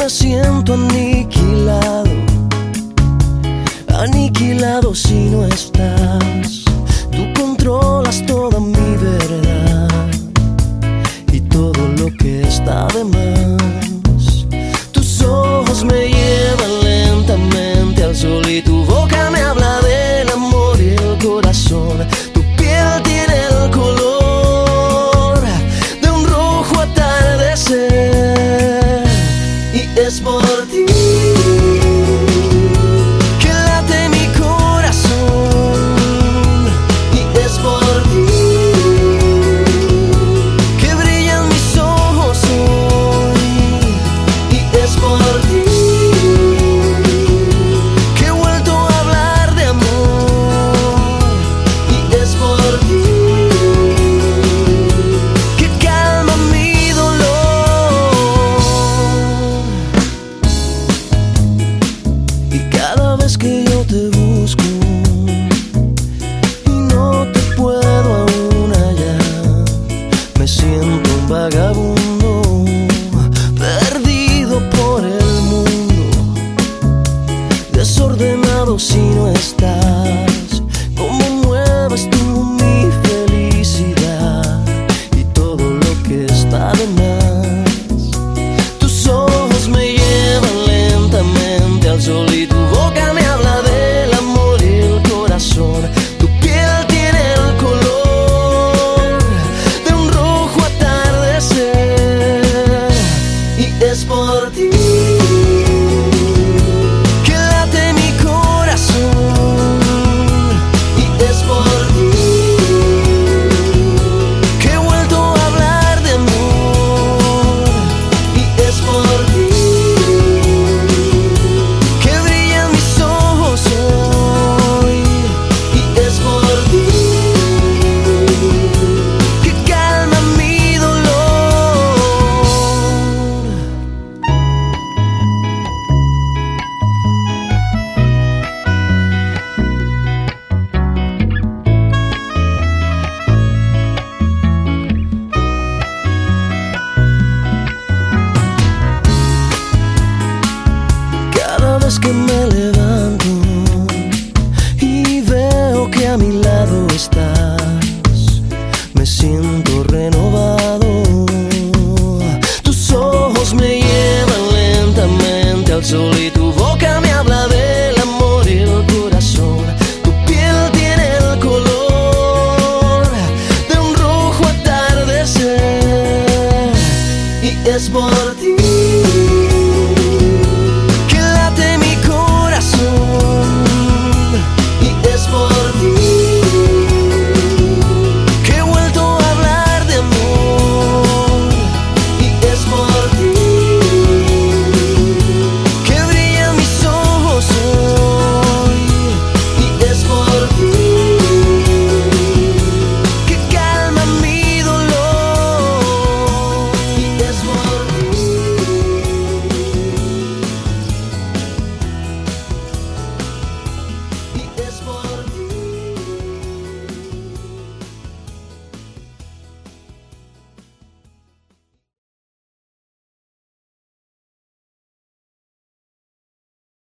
me siento aniquilado, aniquilado si no estás. Tú controlas toda mi verdad y todo lo que está de más. Tus ojos me llevan lentamente al sol y tu boca me habla del amor y el corazón. Tu piel tiene el color de un rojo atardecer y es por ti que late mi corazón, y es por ti que brillan mis ojos hoy, y es por ti que he vuelto a hablar de amor, y es por ti que calma mi dolor. Y cada vez que yo te busco y no te puedo aún hallar, me siento un vagabundo perdido por el mundo, desordenado si no estás. Cómo mueves tú mi felicidad y todo lo que está de más. Tus ojos me llevan lentamente al sol y tu boca me habla del amor y el corazón. Tu piel tiene el color de un rojo atardecer y es por ti que late mi corazón, y es por ti que he vuelto a hablar de amor, y es por ti que brillan mis ojos hoy, y es por ti que calma mi dolor. Cada vez que me levanto y veo que a mi lado estás, me siento renovado.